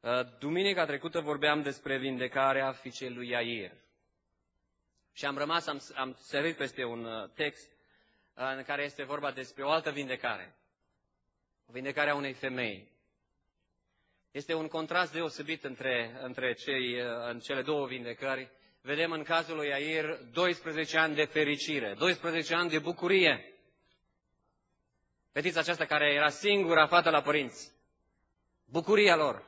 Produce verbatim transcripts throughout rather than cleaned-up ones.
Duminica trecută vorbeam despre vindecarea fiicei lui Iair. Și am rămas, am, am sărit peste un text în care este vorba despre o altă vindecare. Vindecarea unei femei. Este un contrast deosebit între, între cei, în cele două vindecări. Vedem în cazul lui Iair doisprezece ani de fericire, doisprezece ani de bucurie. Fetița aceasta care era singura fată la părinți. Bucuria lor.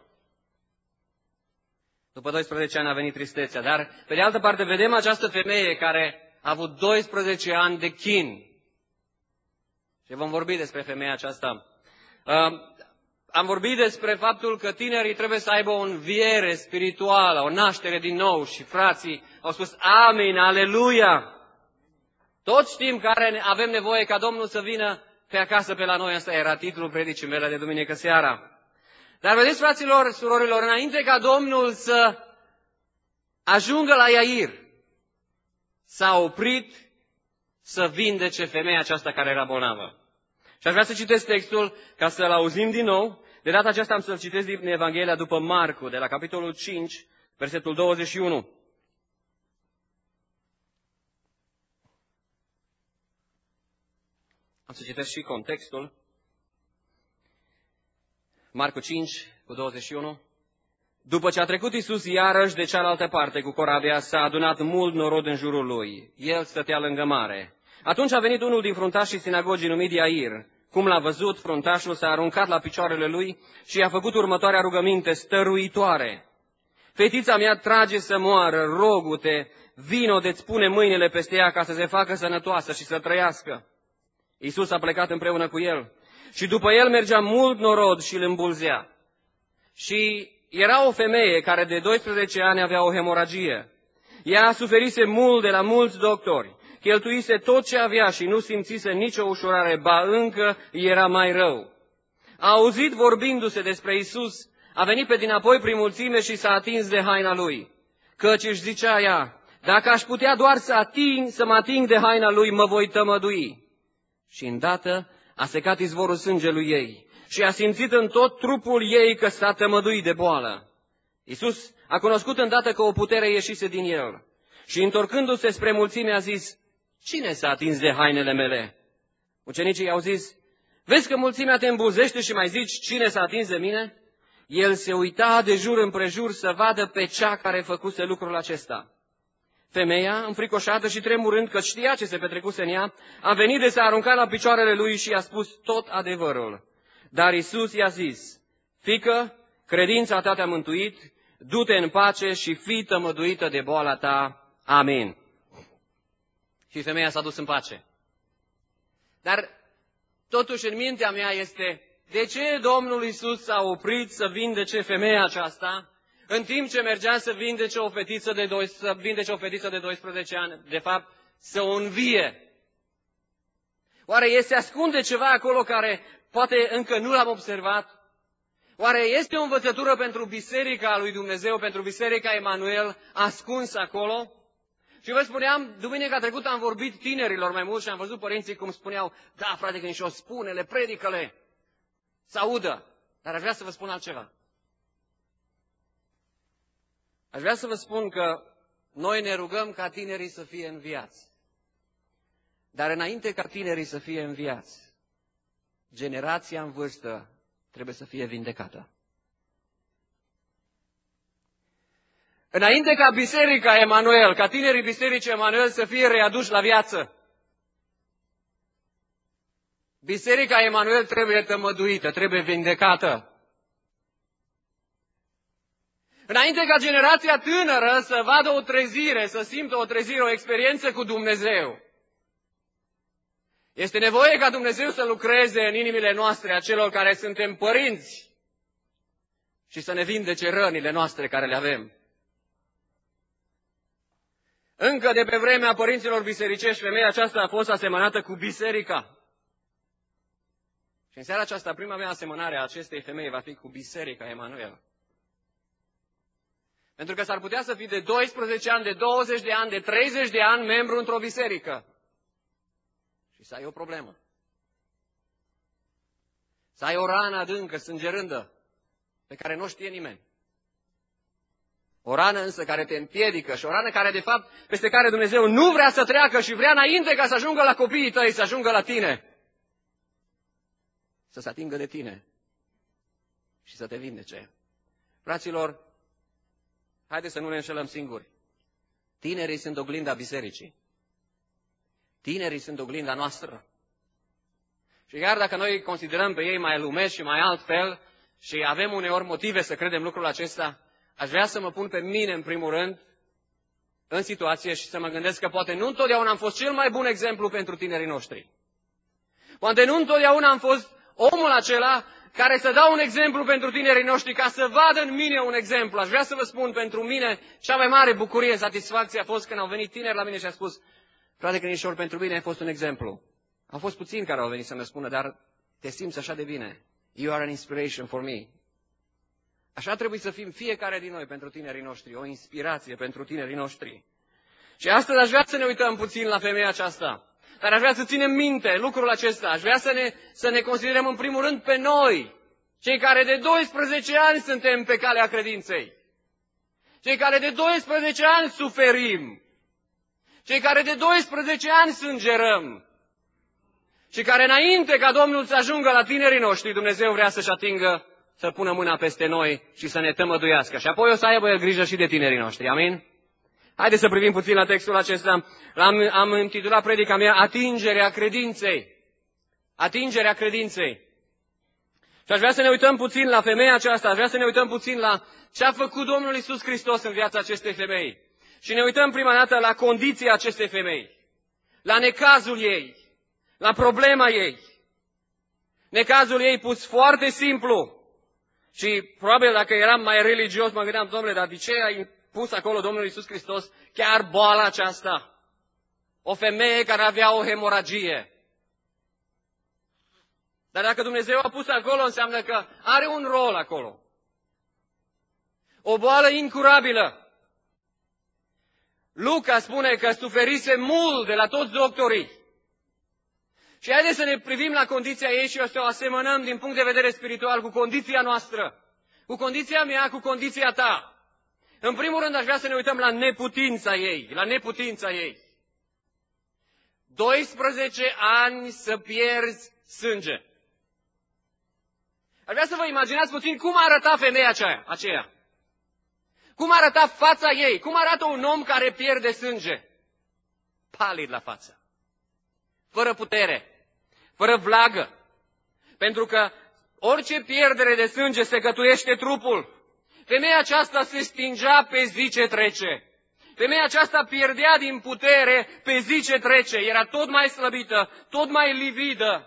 După doisprezece ani a venit tristețea, dar pe de altă parte vedem această femeie care a avut doisprezece ani de chin. Și vom vorbi despre femeia aceasta. Am vorbit despre faptul că tinerii trebuie să aibă o înviere spirituală, o naștere din nou și frații au spus amin, aleluia. Toți știm care avem nevoie ca Domnul să vină pe acasă pe la noi. Asta era titlul predicii mele de duminică seara. Dar vedeți, fraților, surorilor, înainte ca Domnul să ajungă la Iair, s-a oprit să vindece femeia aceasta care era bolnavă. Și aș vrea să citesc textul ca să-l auzim din nou. De data aceasta am să-l citesc din Evanghelia după Marcu, de la capitolul cinci, versetul douăzeci și unu. Am să citesc și contextul. Marcu cinci, cu douăzeci și unu. După ce a trecut Iisus iarăși de cealaltă parte cu corabia, s-a adunat mult norod în jurul lui. El stătea lângă mare. Atunci a venit unul din fruntașii sinagogii numit Iair. Cum l-a văzut, fruntașul s-a aruncat la picioarele lui și i-a făcut următoarea rugăminte stăruitoare. Fetița mea trage să moară, rogu-te, vino de-ți pune mâinile peste ea ca să se facă sănătoasă și să trăiască. Iisus a plecat împreună cu el și după el mergea mult norod și îl îmbulzea. Și era o femeie care de doisprezece ani avea o hemoragie. Ea suferise mult de la mulți doctori. Cheltuise tot ce avea și nu simțise nicio ușurare, ba încă era mai rău. A auzit vorbindu-se despre Iisus, a venit pe dinapoi prin mulțime și s-a atins de haina lui. Căci își zicea ea, dacă aș putea doar să ating, să mă ating de haina lui, mă voi tămădui. Și îndată a secat izvorul sângelui ei și a simțit în tot trupul ei că s-a tămăduit de boală. Iisus a cunoscut îndată că o putere ieșise din el și întorcându-se spre mulțime a zis, cine s-a atins de hainele mele? Ucenicii i-au zis, vezi că mulțimea te îmbulzește și mai zici, cine s-a atins de mine? El se uita de jur împrejur să vadă pe cea care făcuse lucrul acesta. Femeia, înfricoșată și tremurând că știa ce se petrecuse în ea, a venit de s-a aruncat la picioarele lui și i-a spus tot adevărul. Dar Iisus i-a zis, fiică, credința ta te-a mântuit, du-te în pace și fii tămăduită de boala ta. Amin. Și femeia s-a dus în pace. Dar totuși în mintea mea este, de ce Domnul Iisus s-a oprit să vindece femeia aceasta, în timp ce mergea să vindece o fetiță de, doi, să vindece o fetiță de doisprezece ani, de fapt, să o învie? Oare se ascunde ceva acolo care poate încă nu l-am observat? Oare este o învățătură pentru Biserica lui Dumnezeu, pentru Biserica Emanuel, ascuns acolo? Și vă spuneam, duminica trecută am vorbit tinerilor mai mult și am văzut părinții cum spuneau, da, frate, când și-o spune-le, predică-le, să audă. Dar aș vrea să vă spun altceva. Aș vrea să vă spun că noi ne rugăm ca tinerii să fie înviați. Dar înainte ca tinerii să fie înviați, generația în vârstă trebuie să fie vindecată. Înainte ca Biserica Emanuel, ca tinerii Bisericii Emanuel să fie readuși la viață, Biserica Emanuel trebuie tămăduită, trebuie vindecată. Înainte ca generația tânără să vadă o trezire, să simtă o trezire, o experiență cu Dumnezeu, este nevoie ca Dumnezeu să lucreze în inimile noastre a celor care suntem părinți și să ne vindece rănile noastre care le avem. Încă de pe vremea părinților bisericești, femeia aceasta a fost asemănată cu biserica. Și în seara aceasta, prima mea asemănare a acestei femei va fi cu Biserica Emanuel. Pentru că s-ar putea să fii de doisprezece ani, de douăzeci de ani, de treizeci de ani membru într-o biserică. Și să ai o problemă. Să ai o rană adâncă, sângerândă, pe care nu știe nimeni. O rană însă care te împiedică și o rană care, de fapt, peste care Dumnezeu nu vrea să treacă și vrea înainte ca să ajungă la copiii tăi, să ajungă la tine. Să se atingă de tine și să te vindece. Fraților, haideți să nu ne înșelăm singuri. Tinerii sunt oglinda bisericii. Tinerii sunt oglinda noastră. Și chiar dacă noi considerăm pe ei mai lumești și mai altfel și avem uneori motive să credem lucrul acesta, aș vrea să mă pun pe mine, în primul rând, în situație și să mă gândesc că poate nu întotdeauna am fost cel mai bun exemplu pentru tinerii noștri. Poate nu întotdeauna am fost omul acela care să dau un exemplu pentru tinerii noștri, ca să vadă în mine un exemplu. Aș vrea să vă spun, pentru mine, cea mai mare bucurie, satisfacție a fost când au venit tineri la mine și a spus: frate Crinișor, pentru mine ai fost un exemplu. Au fost puțini care au venit să-mi spună, dar te simți așa de bine. You are an inspiration for me. Așa trebuie să fim fiecare din noi pentru tinerii noștri, o inspirație pentru tinerii noștri. Și astăzi aș vrea să ne uităm puțin la femeia aceasta. Dar aș vrea să ținem minte lucrul acesta. Aș vrea să ne, să ne considerăm în primul rând pe noi, cei care de doisprezece ani suntem pe calea credinței. Cei care de doisprezece ani suferim. Cei care de doisprezece ani sângerăm. Și care înainte ca Domnul să ajungă la tinerii noștri, Dumnezeu vrea să-și atingă, să pună mâna peste noi și să ne tămăduiască. Și apoi o să aibă El grijă și de tinerii noștri. Amin? Haideți să privim puțin la textul acesta. Am, am intitulat predica mea Atingerea credinței. Atingerea credinței. Și aș vrea să ne uităm puțin la femeia aceasta, aș vrea să ne uităm puțin la ce a făcut Domnul Iisus Hristos în viața acestei femei. Și ne uităm prima dată la condiția acestei femei, la necazul ei, la problema ei. Necazul ei pus foarte simplu. Și probabil dacă eram mai religios, mă gândeam, domnule, dar de ce ai pus acolo Domnul Iisus Hristos chiar boala aceasta? O femeie care avea o hemoragie. Dar dacă Dumnezeu a pus acolo, înseamnă că are un rol acolo. O boală incurabilă. Luca spune că suferise mult de la toți doctorii. Și haideți să ne privim la condiția ei și să o asemănăm din punct de vedere spiritual cu condiția noastră, cu condiția mea, cu condiția ta. În primul rând aș vrea să ne uităm la neputința ei, la neputința ei. doisprezece ani să pierzi sânge. Aș vrea să vă imaginați puțin cum arăta femeia aceea, aceea. Cum arăta fața ei, cum arată un om care pierde sânge. Palid la față, fără putere, fără vlagă. Pentru că orice pierdere de sânge secătuiește trupul. Femeia aceasta se stingea pe zi ce trece. Femeia aceasta pierdea din putere pe zi ce trece. Era tot mai slăbită, tot mai lividă.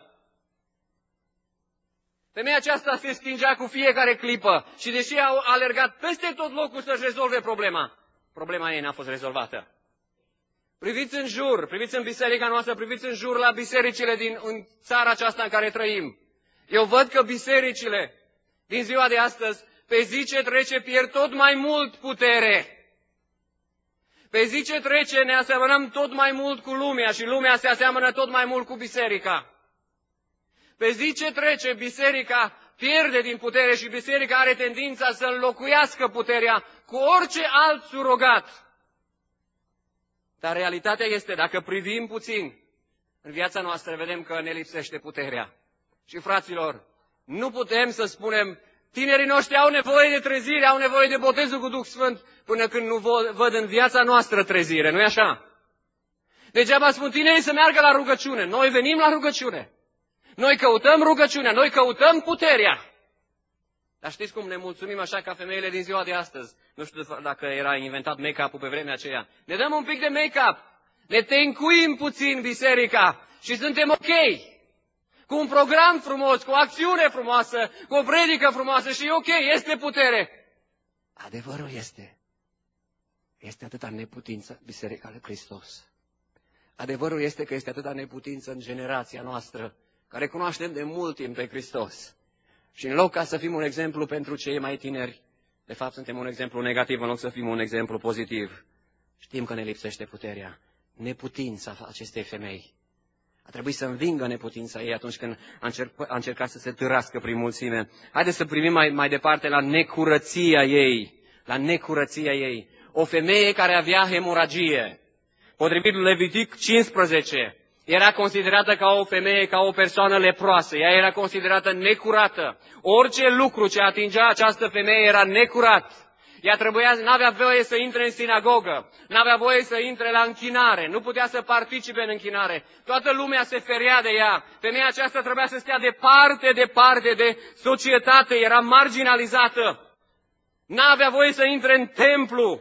Femeia aceasta se stingea cu fiecare clipă și deși a alergat peste tot locul să-și rezolve problema, problema ei n-a fost rezolvată. Priviți în jur, priviți în biserica noastră, priviți în jur la bisericile din în țara aceasta în care trăim. Eu văd că bisericile din ziua de astăzi, pe zi ce trece, pierd tot mai mult putere. Pe zi ce trece ne asemănăm tot mai mult cu lumea și lumea se aseamănă tot mai mult cu biserica. Pe zi ce trece, biserica pierde din putere și biserica are tendința să înlocuiască puterea cu orice alt surogat. Dar realitatea este, dacă privim puțin în viața noastră, vedem că ne lipsește puterea. Și fraților, nu putem să spunem, tinerii noștri au nevoie de trezire, au nevoie de botezul cu Duh Sfânt, până când nu văd în viața noastră trezire, nu-i așa? Degeaba spun tinerii să meargă la rugăciune. Noi venim la rugăciune. Noi căutăm rugăciunea, noi căutăm puterea. Dar știți cum ne mulțumim așa ca femeile din ziua de astăzi? Nu știu dacă era inventat make-up-ul pe vremea aceea. Ne dăm un pic de make-up, ne tencuim puțin biserica și suntem ok. Cu un program frumos, cu o acțiune frumoasă, cu o predică frumoasă și ok, este putere. Adevărul este, este atâta neputință Biserica lui Hristos. Adevărul este că este atâta neputință în generația noastră, care cunoaștem de mult timp pe Hristos. Și în loc ca să fim un exemplu pentru cei mai tineri, de fapt suntem un exemplu negativ în loc să fim un exemplu pozitiv. Știm că ne lipsește puterea, neputința acestei femei. A trebuit să învingă neputința ei atunci când a, încerc, a încercat să se târască prin mulțime. Haideți să privim mai, mai departe la necurăția ei. la necurăția ei. O femeie care avea hemoragie, potrivit Levitic cincisprezece, era considerată ca o femeie, ca o persoană leproasă. Ea era considerată necurată. Orice lucru ce atingea această femeie era necurat. Ea trebuia, n-avea voie să intre în sinagogă, n-avea voie să intre la închinare, nu putea să participe în închinare. Toată lumea se ferea de ea. Femeia aceasta trebuia să stea departe, departe de societate, era marginalizată. N-avea voie să intre în templu.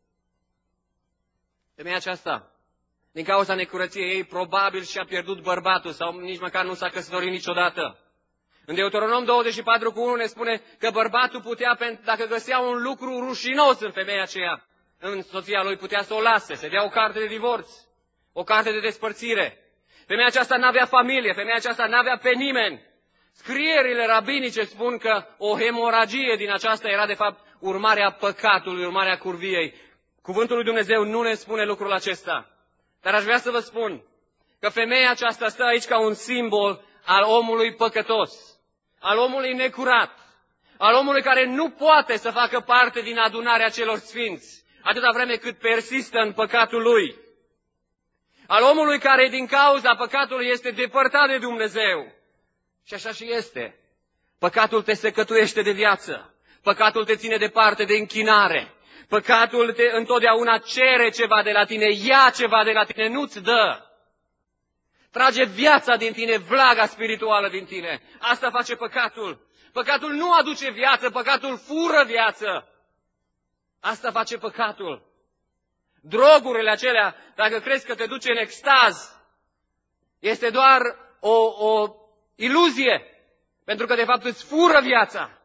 Femeia aceasta, din cauza necurăției ei, probabil și-a pierdut bărbatul sau nici măcar nu s-a căsătorit niciodată. În Deuteronom douăzeci și patru cu unu ne spune că bărbatul putea, dacă găsea un lucru rușinos în femeia aceea, în soția lui, putea să o lase, să dea o carte de divorț, o carte de despărțire. Femeia aceasta n-avea familie, femeia aceasta n-avea pe nimeni. Scrierile rabinice spun că o hemoragie din aceasta era de fapt urmarea păcatului, urmarea curviei. Cuvântul lui Dumnezeu nu ne spune lucrul acesta. Dar aș vrea să vă spun că femeia aceasta stă aici ca un simbol al omului păcătos, al omului necurat, al omului care nu poate să facă parte din adunarea celor sfinți, atâta vreme cât persistă în păcatul lui. Al omului care din cauza păcatului este depărtat de Dumnezeu. Și așa și este. Păcatul te secătuiește de viață. Păcatul te ține departe de închinare. Păcatul te întotdeauna cere ceva de la tine, ia ceva de la tine, nu-ți dă. Trage viața din tine, vlaga spirituală din tine. Asta face păcatul. Păcatul nu aduce viață, păcatul fură viață. Asta face păcatul. Drogurile acelea, dacă crezi că te duce în extaz, este doar o, o iluzie, pentru că de fapt îți fură viața.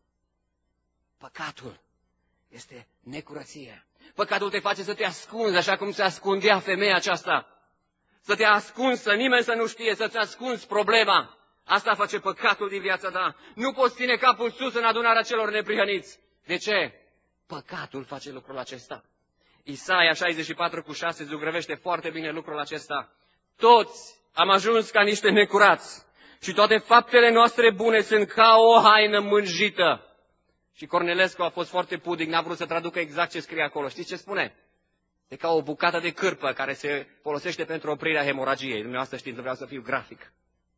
Păcatul este necurăție. Păcatul te face să te ascunzi, așa cum se ascundea femeia aceasta. Să te ascunzi, să nimeni să nu știe, să-ți ascunzi problema. Asta face păcatul din viața ta. Nu poți ține capul sus în adunarea celor neprihăniți. De ce? Păcatul face lucrul acesta. Isaia șaizeci și patru cu șase zugrăvește foarte bine lucrul acesta. Toți am ajuns ca niște necurați și toate faptele noastre bune sunt ca o haină mânjită. Și Cornelescu a fost foarte pudic, n-a vrut să traducă exact ce scrie acolo. Știți ce spune? E ca o bucată de cârpă care se folosește pentru oprirea hemoragiei. Dumneavoastră știți, nu vreau să fiu grafic.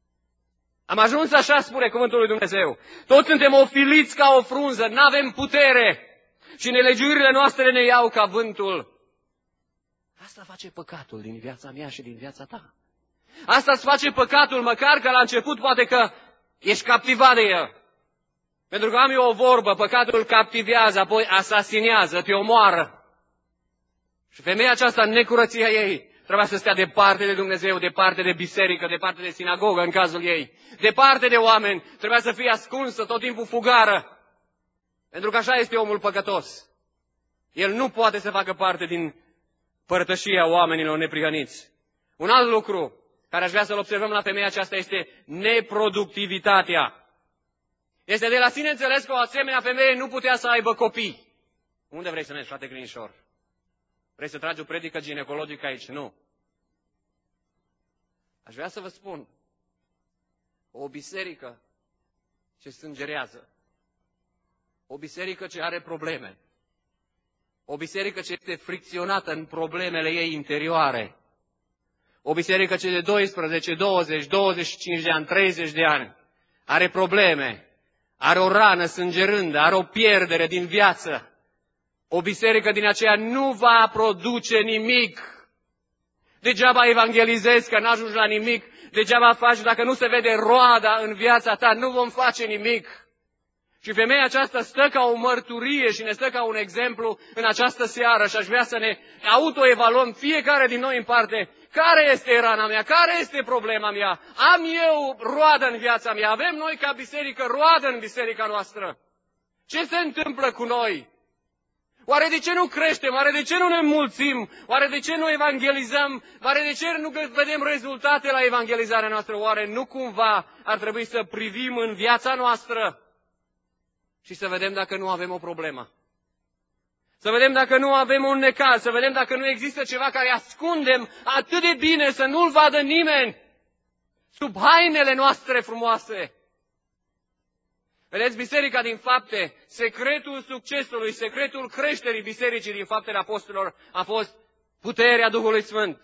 Am ajuns așa, spune cuvântul lui Dumnezeu. Toți suntem ofiliți ca o frunză, n-avem putere și nelegiuirile noastre ne iau ca vântul. Asta face păcatul din viața mea și din viața ta. Asta îți face păcatul, măcar că la început poate că ești captivat de el. Pentru că am eu o vorbă, păcatul captivează, apoi asasinează, te omoară. Și femeia aceasta, în necurăția ei, trebuia să stea departe de Dumnezeu, departe de biserică, departe de sinagogă în cazul ei, departe de oameni, trebuia să fie ascunsă, tot timpul fugară. Pentru că așa este omul păcătos. El nu poate să facă parte din părtășia oamenilor neprihăniți. Un alt lucru care aș vrea să-l observăm la femeia aceasta este neproductivitatea. Este de la sine înțeles că o asemenea femeie nu putea să aibă copii. Unde vrei să mergi, frate Grinișor? Vrei să tragi o predică ginecologică aici? Nu. Aș vrea să vă spun, o biserică ce sângerează, o biserică ce are probleme, o biserică ce este fricționată în problemele ei interioare, o biserică ce de doisprezece, douăzeci, douăzeci și cinci de ani, treizeci de ani are probleme, are o rană sângerândă, are o pierdere din viață, o biserică din aceea nu va produce nimic. Degeaba evangelizezi că n-ajungi la nimic, degeaba faci dacă nu se vede roada în viața ta, nu vom face nimic. Și femeia aceasta stă ca o mărturie și ne stă ca un exemplu în această seară și aș vrea să ne autoevaluăm fiecare din noi în parte. Care este rana mea? Care este problema mea? Am eu roadă în viața mea? Avem noi ca biserică roadă în biserica noastră? Ce se întâmplă cu noi? Oare de ce nu creștem? Oare de ce nu ne înmulțim? Oare de ce nu evangelizăm? Oare de ce nu vedem rezultate la evangelizarea noastră? Oare nu cumva ar trebui să privim în viața noastră și să vedem dacă nu avem o problemă? Să vedem dacă nu avem un necaz, să vedem dacă nu există ceva care ascundem atât de bine să nu-l vadă nimeni sub hainele noastre frumoase. Vedeți, biserica din fapte, secretul succesului, secretul creșterii bisericii din faptele apostolilor a fost puterea Duhului Sfânt.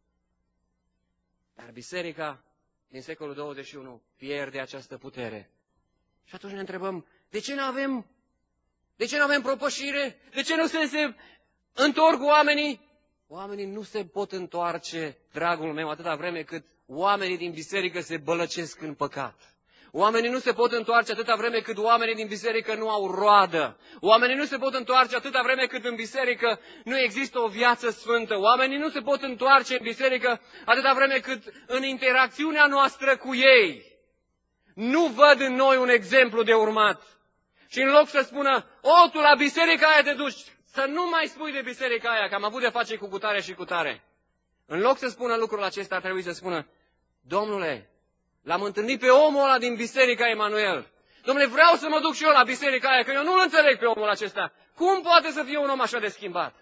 Dar biserica din secolul douăzeci și unu pierde această putere. Și atunci ne întrebăm, de ce nu avem, de ce nu avem propășire? De ce nu se, se întorc oamenii? Oamenii nu se pot întoarce, dragul meu, atâta vreme cât oamenii din biserică se bălăcesc în păcat. Oamenii nu se pot întoarce atâta vreme cât oamenii din biserică nu au roadă. Oamenii nu se pot întoarce atâta vreme cât în biserică nu există o viață sfântă. Oamenii nu se pot întoarce în biserică atâta vreme cât în interacțiunea noastră cu ei nu văd în noi un exemplu de urmat. Și în loc să spună, o, tu la biserica aia te duci, să nu mai spui de biserica aia, că am avut de face cu cutare și cutare. În loc să spună lucrul acesta, ar trebui să spună, Domnule, l-am întâlnit pe omul ăla din biserica Emanuel. Dom'le, vreau să mă duc și eu la biserica aia, că eu nu-l înțeleg pe omul acesta. Cum poate să fie un om așa de schimbat?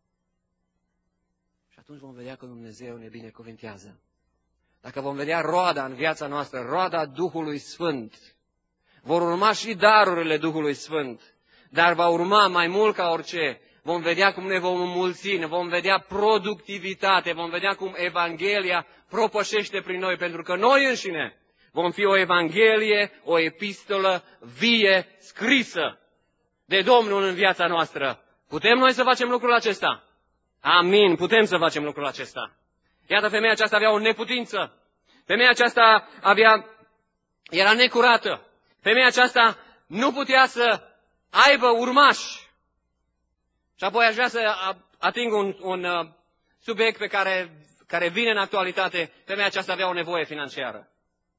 Și atunci vom vedea că Dumnezeu ne binecuvintează. Dacă vom vedea roada în viața noastră, roada Duhului Sfânt, vor urma și darurile Duhului Sfânt, dar va urma mai mult ca orice. Vom vedea cum ne vom înmulți, ne vom vedea productivitate, vom vedea cum Evanghelia propășește prin noi, pentru că noi înșine vom fi o Evanghelie, o epistolă vie, scrisă de Domnul în viața noastră. Putem noi să facem lucrul acesta? Amin, putem să facem lucrul acesta. Iată, femeia aceasta avea o neputință. Femeia aceasta avea, era necurată. Femeia aceasta nu putea să aibă urmași. Și apoi aș vrea să ating un, un subiect pe care, care vine în actualitate. Femeia aceasta avea o nevoie financiară.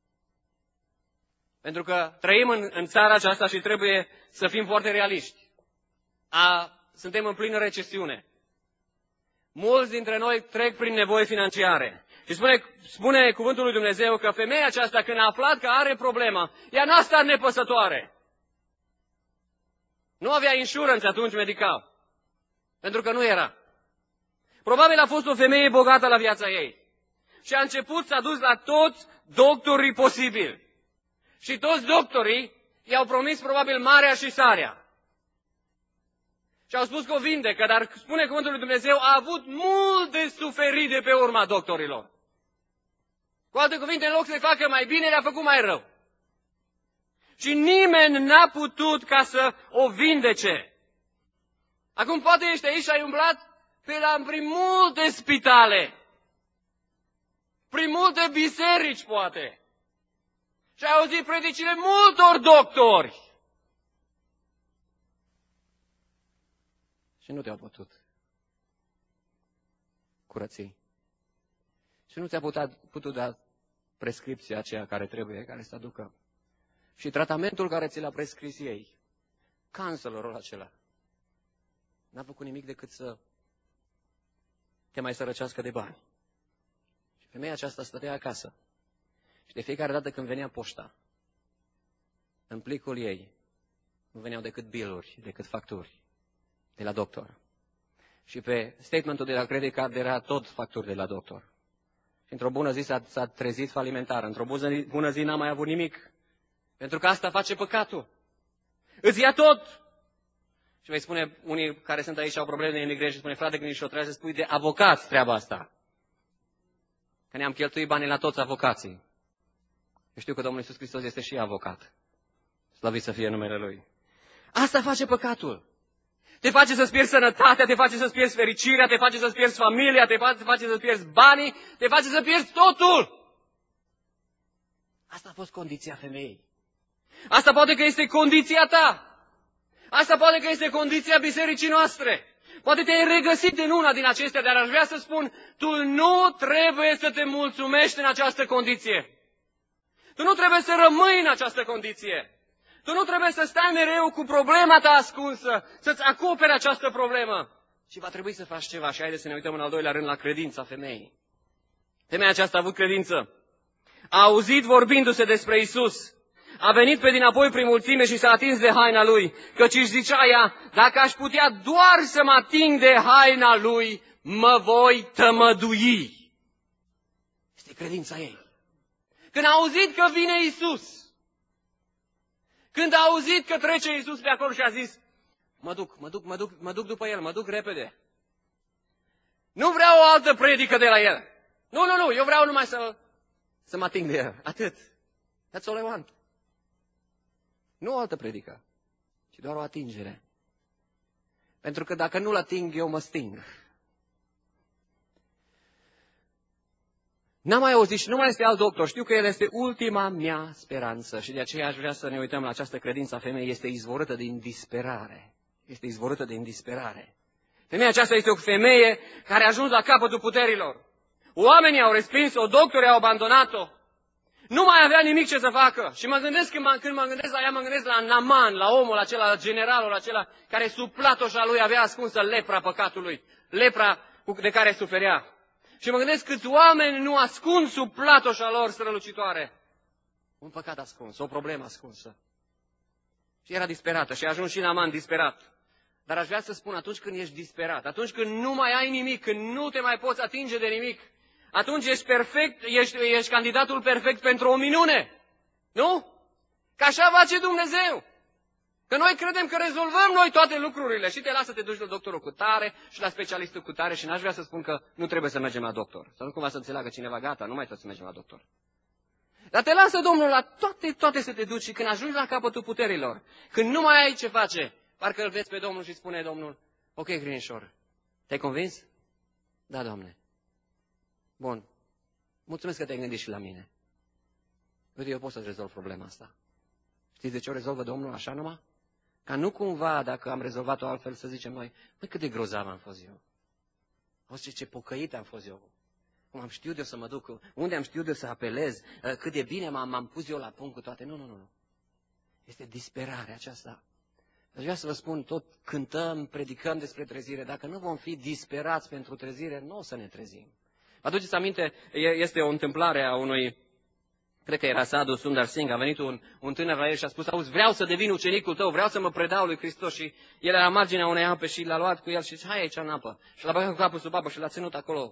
Pentru că trăim în, în țara aceasta și trebuie să fim foarte realiști. A, suntem în plină recesiune. Mulți dintre noi trec prin nevoi financiare. Și spune, spune cuvântul lui Dumnezeu că femeia aceasta, când a aflat că are problemă, ea n-a stat nepăsătoare. Nu avea insurance atunci medical. Pentru că nu era. Probabil a fost o femeie bogată la viața ei. Și a început să a dus la toți doctorii posibili. Și toți doctorii i-au promis probabil marea și sarea. Și au spus că o vindecă, dar spune cuvântul lui Dumnezeu, a avut mult de suferit de pe urma doctorilor. Cu alte cuvinte, în loc să-i facă mai bine, le-a făcut mai rău. Și nimeni n-a putut ca să o vindece. Acum poate ești aici și ai umblat pe la prin multe spitale, prin multe biserici, poate. Și ai auzit predicile multor doctori. Și nu te-au putut curăți. Și nu ți-a putut, putut da prescripția aceea care trebuie, care să aducă. Și tratamentul care ți l-a prescris ei, cancerul acela, n-a făcut nimic decât să te mai sărăcească de bani. Și femeia aceasta stătea acasă. Și de fiecare dată când venea poșta, în plicul ei, nu veneau decât bill-uri, decât facturi de la doctor. Și pe statementul de la credit card era tot facturi de la doctor. Și într-o bună zi s-a, s-a trezit falimentar, într-o bună zi n-a mai avut nimic. Pentru că asta face păcatul. Îți ia tot. Și vei spune, unii care sunt aici au probleme de emigrare și spune, frate, când ești o trebuie să spui de avocați treaba asta. Că ne-am cheltuit banii la toți avocații. Eu știu că Domnul Iisus Hristos este și avocat. Slăvit să fie numele Lui. Asta face păcatul. Te face să-ți pierzi sănătatea, te face să-ți pierzi fericirea, te face să-ți pierzi familia, te face să-ți pierzi banii, te face să pierzi totul. Asta a fost condiția femeii. Asta poate că este condiția ta. Asta poate că este condiția bisericii noastre. Poate te-ai regăsit în una din acestea, dar aș vrea să spun, tu nu trebuie să te mulțumești în această condiție. Tu nu trebuie să rămâi în această condiție. Tu nu trebuie să stai mereu cu problema ta ascunsă, să-ți acoperi această problemă. Și va trebui să faci ceva. Și haideți să ne uităm în al doilea rând la credința femeii. Femeia aceasta a avut credință. A auzit vorbindu-se despre Isus. A venit pe dinapoi prin mulțime și s-a atins de haina lui, căci își zicea ea, dacă aș putea doar să mă ating de haina lui, mă voi tămădui. Este credința ei. Când a auzit că vine Isus, Când a auzit că trece Iisus pe acolo și a zis, mă duc, mă duc, mă duc, mă duc după el, mă duc repede. Nu vreau o altă predică de la el. Nu, nu, nu, eu vreau numai să, să mă ating de el. Atât. That's all I want. Nu o altă predică, ci doar o atingere. Pentru că dacă nu-l ating, eu mă sting. N-am mai auzit și nu mai este alt doctor. Știu că el este ultima mea speranță și de aceea aș vrea să ne uităm la această credință a femeii. Este izvorâtă din disperare. Este izvorâtă din disperare. Femeia aceasta este o femeie care a ajuns la capătul puterilor. Oamenii au respins-o, doctorii au abandonat-o. Nu mai avea nimic ce să facă. Și mă gândesc, când mă, când mă gândesc la ea, mă gândesc la Naman, la omul acela, la generalul acela, care sub platoșa lui avea ascunsă lepra păcatului, lepra de care suferea. Și mă gândesc câți oameni nu ascund sub platoșa lor strălucitoare un păcat ascuns, o problemă ascunsă. Și era disperată și a ajuns și Naman disperat. Dar aș vrea să spun, atunci când ești disperat, atunci când nu mai ai nimic, când nu te mai poți atinge de nimic, atunci ești perfect, ești, ești candidatul perfect pentru o minune. Nu? Că așa face Dumnezeu. Că noi credem că rezolvăm noi toate lucrurile și te lasă să te duci la doctorul cu tare și la specialistul cu tare și n-aș vrea să spun că nu trebuie să mergem la doctor. Să nu cumva să înțeleagă cineva, gata, nu mai trebuie să mergem la doctor. Dar te lasă Domnul la toate, toate să te duci și când ajungi la capătul puterilor, când nu mai ai ce face, parcă îl vezi pe Domnul și spune Domnul, ok, Grinișor, te-ai convins? Da, Doamne. Bun. Mulțumesc că te-ai gândit și la mine. Uite, eu pot să rezolv problema asta. Știți de ce o rezolvă Domnul așa numai? Ca nu cumva, dacă am rezolvat-o altfel, să zicem noi, păi cât de grozav am fost eu. Auzi, ce pocăit am fost eu. Cum am știut eu să mă duc, unde am știut eu să apelez, cât de bine m-am pus eu la punct cu toate. Nu, nu, nu. nu. Este disperarea aceasta. Aș vrea să vă spun, tot cântăm, predicăm despre trezire. Dacă nu vom fi disperați pentru trezire, nu o să ne trezim. Vă aduceți aminte, este o întâmplare a unui, cred că era Sadhu Sundar Singh, a venit un, un tânăr la el și a spus, auzi, vreau să devin ucenicul tău, vreau să mă predau lui Hristos. Și el era la marginea unei ape și l-a luat cu el și zice, hai aici în apă. Și l-a băgat cu capul sub apă și l-a ținut acolo.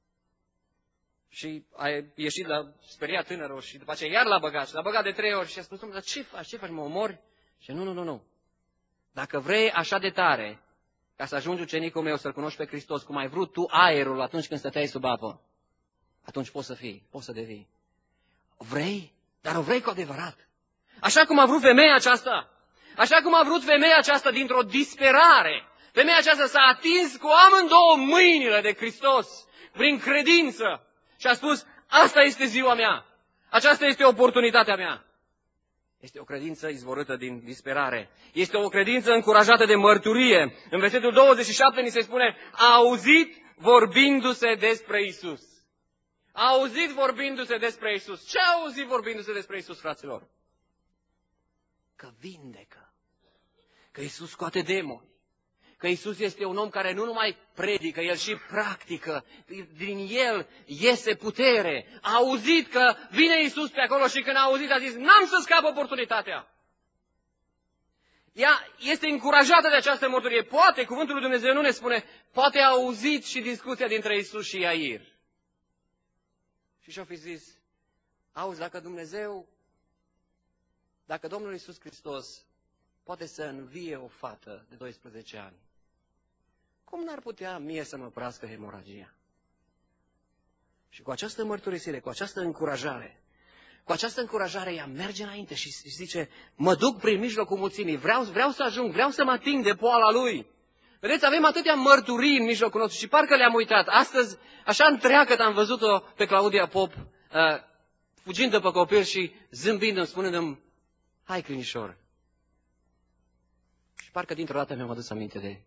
Și a ieșit la speriat tânărul și după aceea iar l-a băgat și l-a băgat de trei ori și a spus, dar ce faci, ce faci, mă omori? Și nu, nu, nu, nu. Dacă vrei așa de tare ca să ajungi ucenicul meu, să-L cunoști pe Hristos, cum ai vrut tu aerul atunci când stăteai sub apă, atunci poți să fii, poți să devii. Vrei? Dar o vrei cu adevărat. Așa cum a vrut femeia aceasta, așa cum a vrut femeia aceasta dintr-o disperare, femeia aceasta s-a atins cu amândouă mâinile de Hristos, prin credință, și a spus, asta este ziua mea, aceasta este oportunitatea mea. Este o credință izvorâtă din disperare. Este o credință încurajată de mărturie. În versetul douăzeci și șapte ni se spune, a auzit vorbindu-se despre Isus. A auzit vorbindu-se despre Isus. Ce a auzit vorbindu-se despre Isus, fraților? Că vindecă. Că Isus scoate demoni. Că Isus este un om care nu numai predică, El și practică. Din El iese putere. A auzit că vine Isus pe acolo și când a auzit a zis, n-am să scap oportunitatea. Ea este încurajată de această mărturie. Poate, cuvântul lui Dumnezeu nu ne spune, poate a auzit și discuția dintre Isus și Iair. Și și-o fi zis, auzi, dacă Dumnezeu, dacă Domnul Iisus Hristos poate să învie o fată de doisprezece ani, cum n-ar putea mie să mă oprească hemoragia? Și cu această mărturisire, cu această încurajare, cu această încurajare ea merge înainte și zice, mă duc prin mijlocul mulțimii, vreau, vreau să ajung, vreau să mă ating de poala Lui. Vedeți, avem atâtea mărturii în mijlocul nostru și parcă le-am uitat. Astăzi, așa întreagă am văzut-o pe Claudia Pop, uh, fugind după copil și zâmbind-mi, spunându-mi, hai, Crinișor. Și parcă dintr-o dată mi-am adus aminte de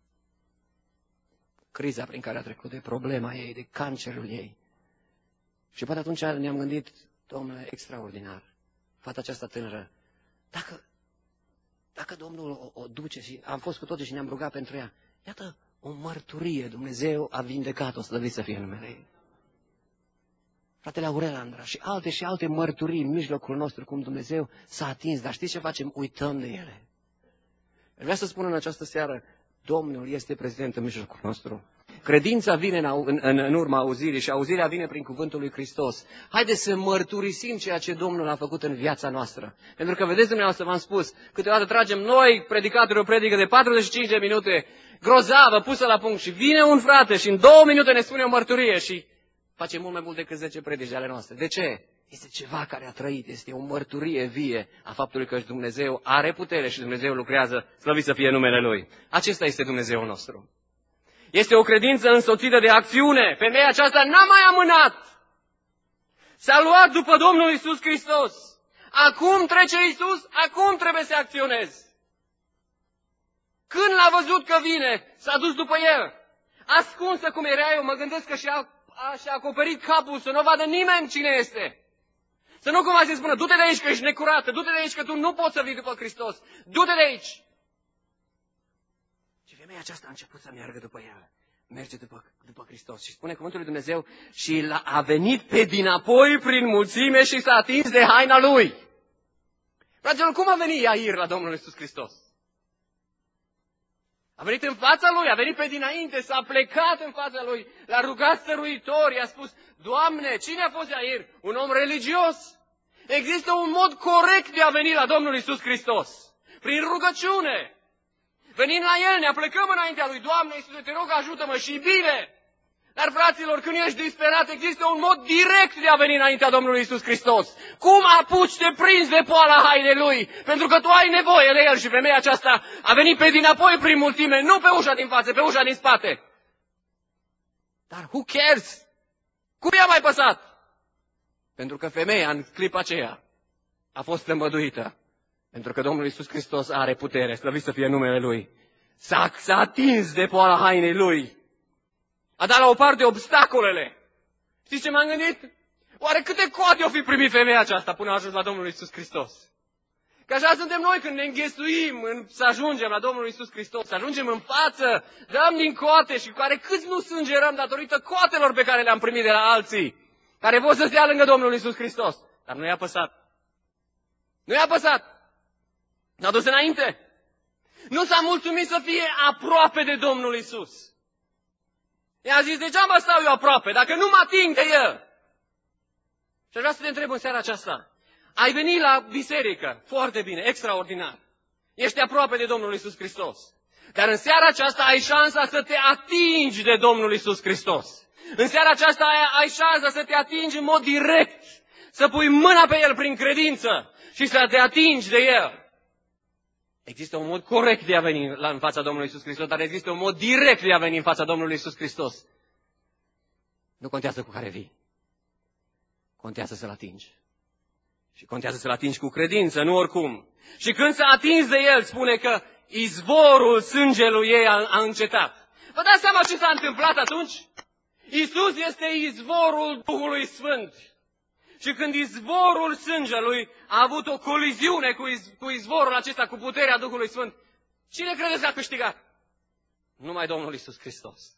criza prin care a trecut, de problema ei, de cancerul ei. Și poate atunci ne-am gândit, Domnule, extraordinar, fata aceasta tânără, dacă, dacă Domnul o, o duce și am fost cu toții și ne-am rugat pentru ea, iată o mărturie, Dumnezeu a vindecat-o, slăvit să fie numele Ei. Fratele Aurel Andra și alte și alte mărturii în mijlocul nostru, cum Dumnezeu s-a atins, dar știți ce facem? Uităm de ele. Vreau să spun în această seară, Domnul este prezent în mijlocul nostru. Credința vine în, în, în, în urma auzirii și auzirea vine prin cuvântul lui Hristos. Haideți să mărturisim ceea ce Domnul a făcut în viața noastră. Pentru că, vedeți dumneavoastră, v-am spus, câteodată tragem noi, predicatori, o predică de patruzeci și cinci de minute, grozavă, pusă la punct, și vine un frate și în două minute ne spune o mărturie și face mult mai mult decât zece predici ale noastre. De ce? Este ceva care a trăit, este o mărturie vie a faptului că Dumnezeu are putere și Dumnezeu lucrează, slăvit să fie numele Lui. Acesta este Dumnezeul nostru. Este o credință însoțită de acțiune. Femeia aceasta n-a mai amânat. S-a luat după Domnul Iisus Hristos. Acum trece Iisus, acum trebuie să acționezi. Când l-a văzut că vine, s-a dus după el. Ascunsă cum era eu, mă gândesc că și-a, a, și-a acoperit capul să nu vadă nimeni cine este. Să nu cumva să spună, du-te de aici că ești necurată, du-te de aici că tu nu poți să vii după Hristos, du-te de aici. Și femeia aceasta a început să meargă după el. Merge după, după Hristos. Și spune cuvântul lui Dumnezeu, și a venit pe dinapoi prin mulțime și s-a atins de haina lui. Fraților, cum a venit Iair la Domnul Iisus Hristos? A venit în fața lui, a venit pe dinainte, s-a plecat în fața lui, l-a rugat stăruitor, i-a spus, Doamne, cine a fost Iair? Un om religios. Există un mod corect de a veni la Domnul Iisus Hristos. Prin rugăciune. Venim la El, ne aplecăm înaintea Lui, Doamne Iisuse, te rog, ajută-mă, și bine. Dar, fraților, când ești disperat, există un mod direct de a veni înaintea Domnului Iisus Hristos. Cum apuci, te prinzi de poala hainei Lui? Pentru că tu ai nevoie de El. Și femeia aceasta a venit pe dinapoi prin mulțime, nu pe ușa din față, pe ușa din spate. Dar who cares? Cum i-a mai păsat? Pentru că femeia, în clipa aceea, a fost tămăduită. Pentru că Domnul Iisus Hristos are putere, slăvit să fie numele Lui. S-a, s-a atins de poala hainei Lui. A dat la o parte obstacolele. Știți ce m-am gândit? Oare câte coate o fi primit femeia aceasta până a ajuns la Domnul Iisus Hristos? Că așa suntem noi când ne înghesuim în, să ajungem la Domnul Iisus Hristos, să ajungem în față, dăm din coate și care câți nu sângerăm datorită coatelor pe care le-am primit de la alții, care vor să stea lângă Domnul Iisus Hristos. Dar nu i-a păsat. Nu i-a păsat. N-a dus înainte. Nu s-a mulțumit să fie aproape de Domnul Iisus. I-a zis, degeaba stau eu aproape, dacă nu mă ating de El. Și aș vrea să te întreb în seara aceasta. Ai venit la biserică, foarte bine, extraordinar. Ești aproape de Domnul Iisus Hristos. Dar în seara aceasta ai șansa să te atingi de Domnul Iisus Hristos. În seara aceasta ai, ai șansa să te atingi în mod direct. Să pui mâna pe El prin credință și să te atingi de El. Există un mod corect de a veni la, în fața Domnului Iisus Hristos, dar există un mod direct de a veni în fața Domnului Iisus Hristos. Nu contează cu care vii. Contează să-L atingi. Și contează să-L atingi cu credință, nu oricum. Și când s-a atins de El, spune că izvorul sângelui ei a, a încetat. Vă dați seama ce s-a întâmplat atunci? Iisus este izvorul Duhului Sfânt. Și când izvorul sângelui a avut o coliziune cu, iz, cu izvorul acesta, cu puterea Duhului Sfânt, cine credeți că a câștigat? Numai Domnul Iisus Hristos.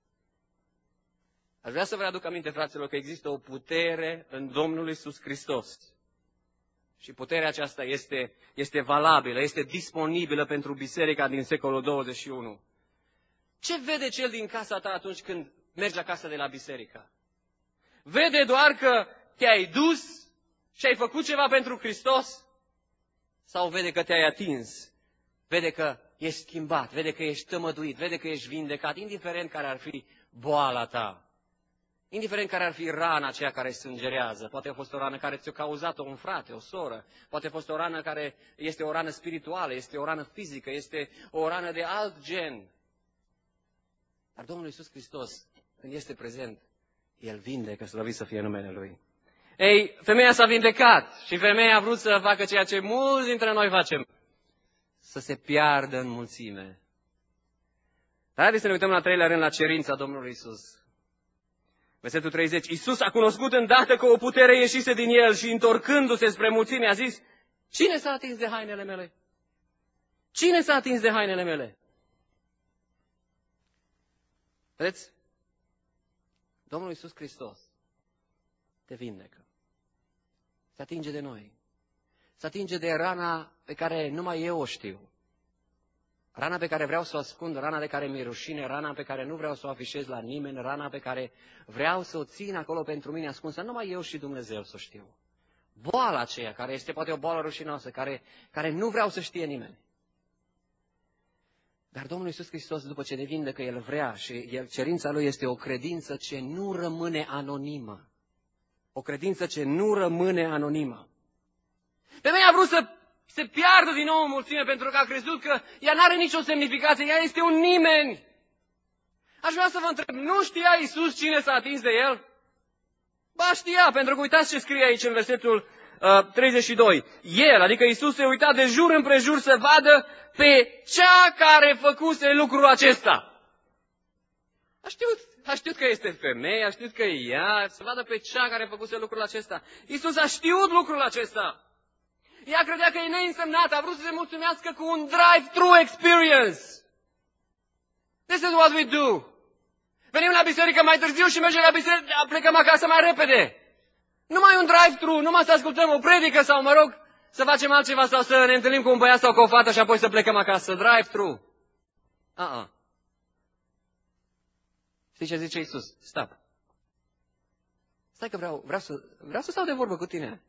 Aș vrea să vă aduc aminte, fraților, că există o putere în Domnul Iisus Hristos. Și puterea aceasta este, este valabilă, este disponibilă pentru biserica din secolul douăzeci și unu. Ce vede cel din casa ta atunci când mergi acasă de la biserică? Vede doar că te-ai dus și ai făcut ceva pentru Hristos? Sau vede că te-ai atins? Vede că ești schimbat, vede că ești tămăduit, vede că ești vindecat, indiferent care ar fi boala ta. Indiferent care ar fi rana aceea care sângerează. Poate a fost o rană care ți-a cauzat-o un frate, o soră. Poate a fost o rană care este o rană spirituală, este o rană fizică, este o rană de alt gen. Dar Domnul Iisus Hristos, când este prezent, El vindecă, slăvit să fie numele Lui. Ei, femeia s-a vindecat și femeia a vrut să facă ceea ce mulți dintre noi facem. Să se piardă în mulțime. Dar haideți să ne uităm la treilea rând la cerința Domnului Iisus. Versetul treizeci. Iisus a cunoscut îndată că o putere ieșise din El și întorcându-se spre mulțime a zis, cine s-a atins de hainele mele? Cine s-a atins de hainele mele? Vedeți? Domnul Iisus Hristos te vindecă. Se atinge de noi. Se atinge de rana pe care numai eu o știu. Rana pe care vreau să o ascund, rana de care mi-e rușine, rana pe care nu vreau să o afișez la nimeni, rana pe care vreau să o țin acolo pentru mine ascunsă, numai eu și Dumnezeu să o știu. Boala aceea, care este poate o boală rușinoasă, care, care nu vreau să știe nimeni. Dar Domnul Iisus Hristos, după ce ne vindecă, El vrea și el, cerința Lui este o credință ce nu rămâne anonimă. O credință ce nu rămâne anonimă. Femeia a vrut să se piardă din nou în mulțime pentru că a crezut că ea n-are nicio semnificație, ea este un nimeni. Aș vrea să vă întreb, nu știa Iisus cine s-a atins de El? Ba știa, pentru că uitați ce scrie aici în versetul uh, treizeci și doi. El, adică Iisus, se uita de jur împrejur să vadă pe cea care făcuse lucrul acesta. A știut, a știut că este femeie, a știut că e ea, să vadă pe cea care făcuse lucrul acesta. Iisus a știut lucrul acesta. Ea credea că e neînsemnată, a vrut să se mulțumească cu un drive-thru experience. This is what we do. Venim la biserică mai târziu și mergem la biserică, plecăm acasă mai repede. Numai un drive-thru, numai să ascultăm o predică sau, mă rog, să facem altceva sau să ne întâlnim cu un băiat sau cu o fată și apoi să plecăm acasă. Drive-thru. Uh-uh. Știi ce zice Iisus? Stop. Stai că vreau, vreau, să, vreau să stau de vorbă cu tine.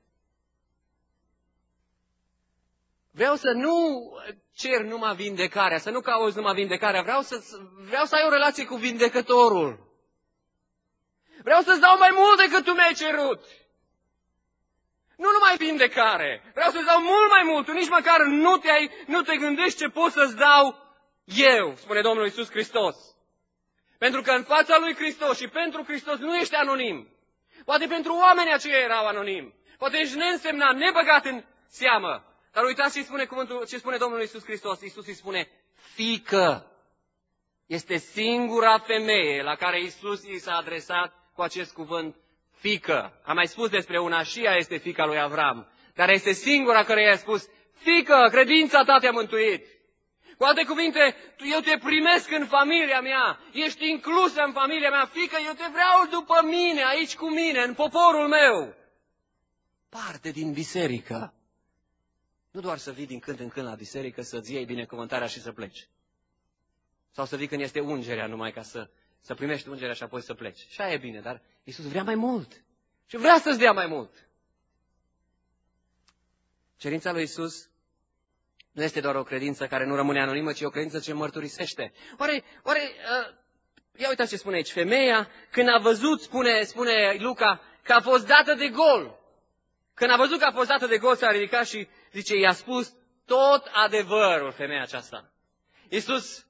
Vreau să nu cer numai vindecarea, să nu cauți numai vindecarea. Vreau să, vreau să ai o relație cu vindecătorul. Vreau să-ți dau mai mult decât tu mi-ai cerut. Nu numai vindecare. Vreau să-ți dau mult mai mult. Tu nici măcar nu te, ai, nu te gândești ce pot să-ți dau eu, spune Domnul Iisus Hristos. Pentru că în fața lui Hristos și pentru Hristos nu ești anonim. Poate pentru oamenii aceia erau anonim. Poate ești neînsemnat, nebăgat în seamă. Dar uitați ce spune cuvântul, ce spune Domnul Iisus Hristos. Iisus îi spune, fiică. Este singura femeie la care Iisus i s-a adresat cu acest cuvânt, fiică. Am mai spus despre una, și ea este fiica lui Avram, care este singura care i-a spus, fiică, credința ta te-a mântuit. Cu alte cuvinte, eu te primesc în familia mea, ești inclusă în familia mea, fiică, eu te vreau după mine, aici cu mine, în poporul meu. Parte din biserică. Nu doar să vii din când în când la biserică, să-ți iei binecuvântarea și să pleci. Sau să vii când este ungerea numai ca să, să primești ungerea și apoi să pleci. Și aia e bine, dar Iisus vrea mai mult. Și vrea să-ți dea mai mult. Cerința lui Iisus nu este doar o credință care nu rămâne anonimă, ci o credință ce mărturisește. Oare, oare uh, ia uitați ce spune aici. Femeia, când a văzut, spune, spune Luca, că a fost dată de gol. Când a văzut că a fost dată de gol, s-a ridicat și zice, i-a spus tot adevărul, femeia aceasta. Iisus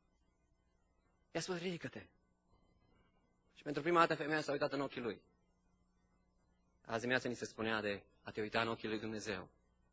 i-a spus, ridică-te. Și pentru prima dată femeia s-a uitat în ochii lui. Azi dimineața ni se spunea de a te uita în ochii lui Dumnezeu.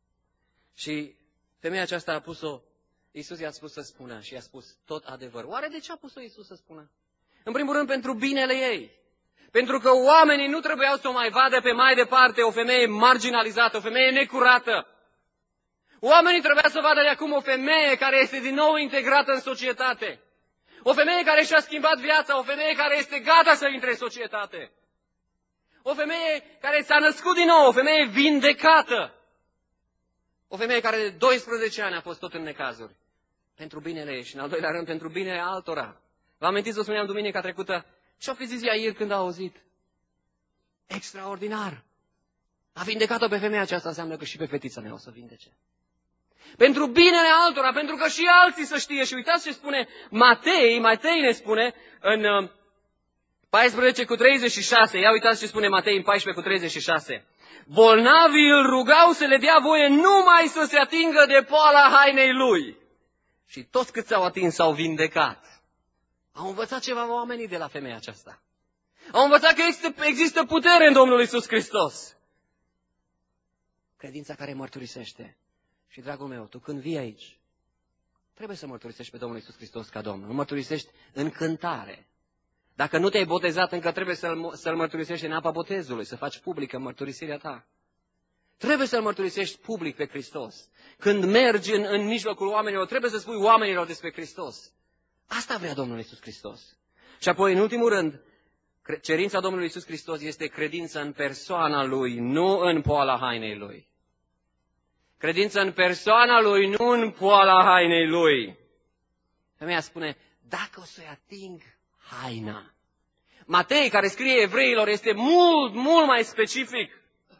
Și femeia aceasta a pus-o, Iisus i-a spus să spună și i-a spus tot adevărul. Oare de ce a pus-o Iisus să spună? În primul rând pentru binele ei. Pentru că oamenii nu trebuiau să o mai vadă pe mai departe o femeie marginalizată, o femeie necurată. Oamenii trebuia să vadă de acum o femeie care este din nou integrată în societate. O femeie care și-a schimbat viața, o femeie care este gata să intre în societate. O femeie care s-a născut din nou, o femeie vindecată. O femeie care de doisprezece ani a fost tot în necazuri. Pentru binele ei și, în al doilea rând, pentru binele altora. Vă amintiți, o spuneam duminica trecută, ce-o fi zis Iair când a auzit? Extraordinar! A vindecat-o pe femeia aceasta, înseamnă că și pe fetița mea o să vindece. Pentru binele altora, pentru că și alții să știe. Și uitați ce spune Matei, Matei ne spune în paisprezece cu treizeci și șase, ia uitați ce spune Matei în paisprezece cu treizeci și șase. Bolnavii îl rugau să le dea voie numai să se atingă de poala hainei lui. Și toți cât s-au atins s-au vindecat. Au învățat ceva oamenii de la femeia aceasta. Au învățat că există, există putere în Domnul Iisus Hristos. Credința care mărturisește. Și, dragul meu, tu când vii aici, trebuie să mărturisești pe Domnul Iisus Hristos ca Domnul. Nu mărturisești în cântare. Dacă nu te-ai botezat, încă trebuie să-L, să-L mărturisești în apa botezului, să faci publică mărturisirea ta. Trebuie să-L mărturisești public pe Hristos. Când mergi în, în mijlocul oamenilor, trebuie să spui oamenilor despre Hristos. Asta vrea Domnul Iisus Hristos. Și apoi, în ultimul rând, cerința Domnului Iisus Hristos este credința în persoana Lui, nu în poala hainei Lui. Credința în persoana Lui, nu în poala hainei Lui. Femeia spune, dacă o să-i ating haina. Matei, care scrie evreilor, este mult, mult mai specific.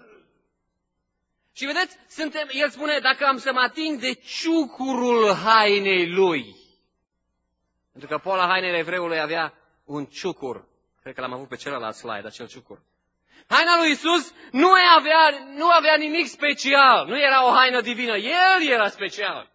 Și vedeți, suntem, el spune, dacă am să mă ating de ciucurul hainei lui. Pentru că pola hainei evreului avea un ciucur. Cred că l-am avut pe celălalt slide, acel ciucur. Haina lui Iisus nu avea, nu avea nimic special. Nu era o haină divină. El era special.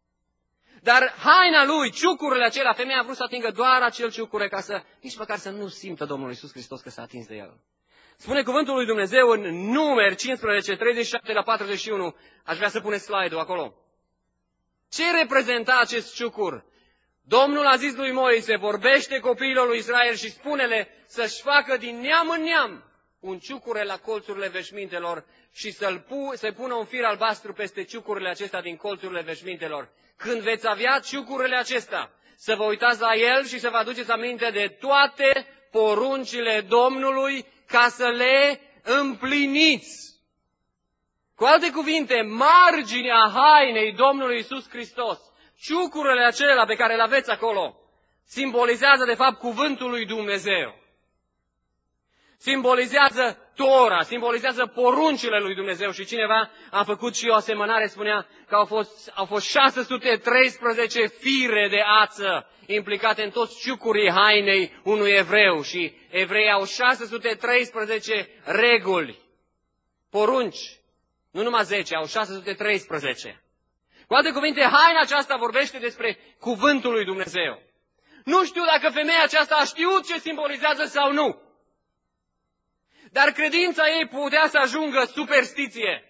Dar haina lui, ciucurile acelea, femeia a vrut să atingă doar acel ciucure ca să, nici măcar să nu simtă Domnul Iisus Hristos că s-a atins de el. Spune cuvântul lui Dumnezeu în Numeri cincisprezece, treizeci și șapte la patruzeci și unu. Aș vrea să puneți slide-ul acolo. Ce reprezenta acest ciucur? Domnul a zis lui Moise, vorbește copiilor lui Israel și spune-le să-și facă din neam în neam un ciucure la colțurile veșmintelor și să-l pu- să-i pună un fir albastru peste ciucurile acestea din colțurile veșmintelor. Când veți avea ciucurile acestea, să vă uitați la el și să vă aduceți aminte de toate poruncile Domnului ca să le împliniți. Cu alte cuvinte, marginea hainei Domnului Iisus Hristos, ciucurile acelea pe care le aveți acolo, simbolizează de fapt cuvântul lui Dumnezeu. Simbolizează Tora, simbolizează poruncile lui Dumnezeu și cineva a făcut și o asemănare, spunea că au fost, au fost șase sute treisprezece fire de ață implicate în toți ciucurii hainei unui evreu și evreii au șase sute treisprezece reguli, porunci, nu numai zece, au șase sute treisprezece. Cu alte cuvinte, haina aceasta vorbește despre cuvântul lui Dumnezeu. Nu știu dacă femeia aceasta a știut ce simbolizează sau nu. Dar credința ei putea să ajungă superstiție.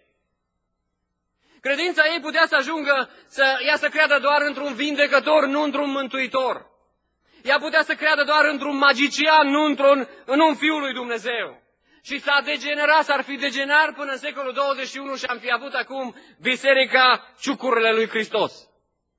Credința ei putea să ajungă să ea să creadă doar într-un vindecător, nu într-un mântuitor. Ea putea să creadă doar într-un magician, nu într-un, în un fiul lui Dumnezeu. Și s-a degenerat, s-ar fi degenerat până în secolul douăzeci și unu și am fi avut acum biserica ciucurile lui Hristos.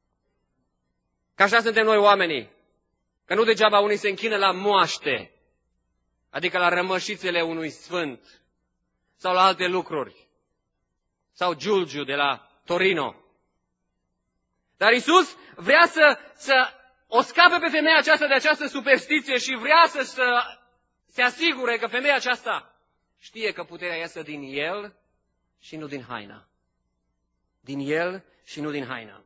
Că așa suntem noi oamenii. Că nu degeaba unii se închină la moaște, adică la rămășițele unui sfânt sau la alte lucruri. Sau Giulgiu de la Torino. Dar Iisus vrea să, să o scape pe femeia aceasta de această superstiție și vrea să, să se asigure că femeia aceasta știe că puterea iasă din el și nu din haina. Din el și nu din haina.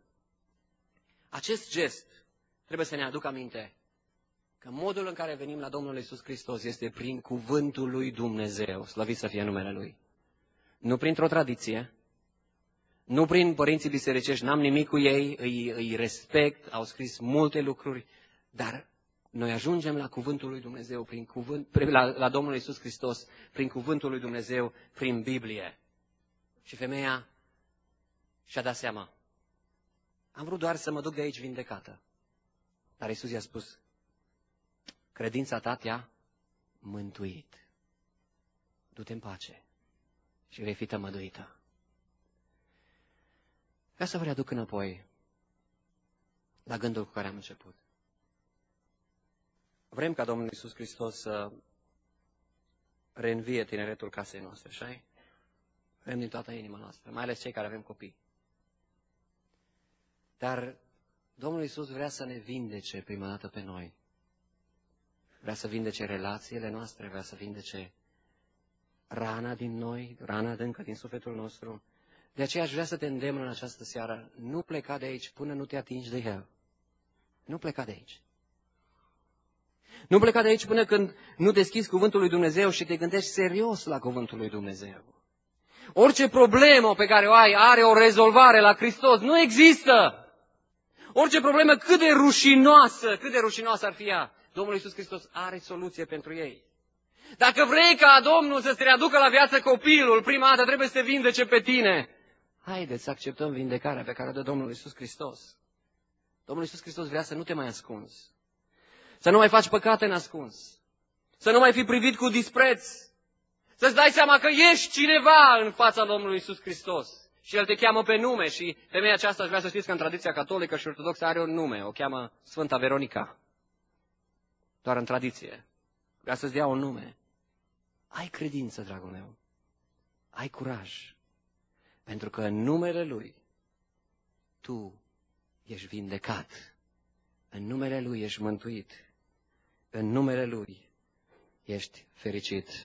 Acest gest trebuie să ne aducă aminte că modul în care venim la Domnul Iisus Hristos este prin cuvântul lui Dumnezeu, slăvit să fie numele Lui. Nu printr-o tradiție, nu prin părinții bisericești, n-am nimic cu ei, îi, îi respect, au scris multe lucruri, dar noi ajungem la cuvântul lui Dumnezeu, prin cuvânt, la, la Domnul Iisus Hristos, prin cuvântul lui Dumnezeu, prin Biblie. Și femeia și-a dat seama. Am vrut doar să mă duc de aici vindecată. Dar Iisus i-a spus, credința ta te-a mântuit. Du-te în pace și vei fi tămăduită. Ca să vă readuc înapoi la gândul cu care am început. Vrem ca Domnul Iisus Hristos să reînvie tineretul casei noastre, așa-i? Vrem din toată inima noastră, mai ales cei care avem copii. Dar Domnul Iisus vrea să ne vindece prima dată pe noi. Vrea să vindece relațiile noastre, vrea să vindece rana din noi, rana adâncă din sufletul nostru. De aceea aș vrea să te îndemn în această seară, nu pleca de aici până nu te atingi de El. Nu pleca de aici. Nu pleca de aici până când nu deschizi cuvântul lui Dumnezeu și te gândești serios la cuvântul lui Dumnezeu. Orice problemă pe care o ai are o rezolvare la Hristos. Nu există! Orice problemă cât de rușinoasă, cât de rușinoasă ar fi ea, Domnul Iisus Hristos are soluție pentru ei. Dacă vrei ca Domnul să-ți readucă la viață copilul, prima dată trebuie să te vindece pe tine. Haideți să acceptăm vindecarea pe care o dă Domnul Iisus Hristos. Domnul Iisus Hristos vrea să nu te mai ascunzi. Să nu mai faci păcate în ascuns. Să nu mai fi privit cu dispreț. Să-ți dai seama că ești cineva în fața Domnului Iisus Hristos. Și El te cheamă pe nume și femeia aceasta, aș vrea să știți că în tradiția catolică și ortodoxă are un nume. O cheamă Sfânta Veronica. Doar în tradiție. Vrea să-ți dea un nume. Ai credință, dragul meu. Ai curaj. Pentru că în numele Lui tu ești vindecat. în numele Lui ești mântuit, în numele Lui ești fericit.